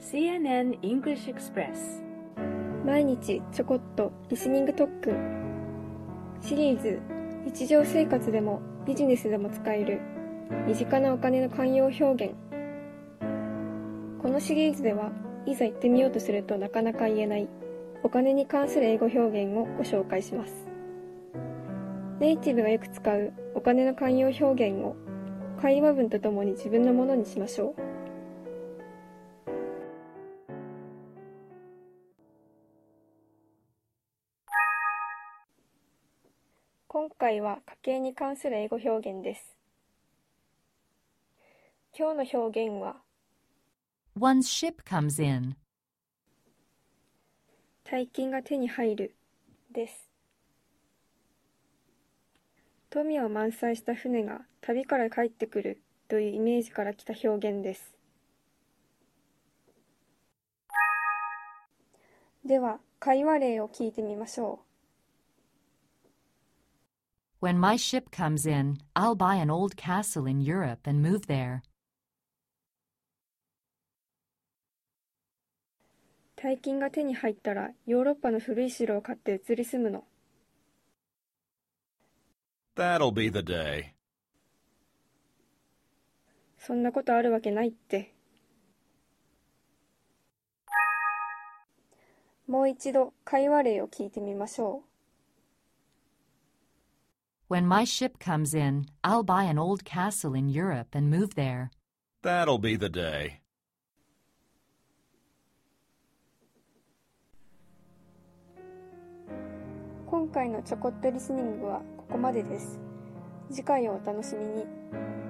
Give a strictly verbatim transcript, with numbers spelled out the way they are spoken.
シーエヌエヌ English Express 毎日ちょこっとリスニング特訓シリーズ日常生活でもビジネスでも使える身近なお金の慣用表現。このシリーズではいざ言ってみようとするとなかなか言えないお金に関する英語表現をご紹介します。ネイティブがよく使うお金の慣用表現を会話文とともに自分のものにしましょう。今回は家計に関する英語表現です。今日の表現は One's ship comes in. 大金が手に入るです。富を満載した船が旅から帰ってくるというイメージから来た表現です。では、会話例を聞いてみましょう。When my ship comes in, I'll buy an old castle in Europe and move there. 大金が手に入ったらヨーロッパの古い城を買って移り住むの。 That'll be the day. そんなことあるわけないって。もう一度会話例を聞いてみましょう。When my ship comes in, I'll buy an old castle in Europe and move there. That'll be the day. 今回のちょこっとリスニングはここまでです。次回をお楽しみに。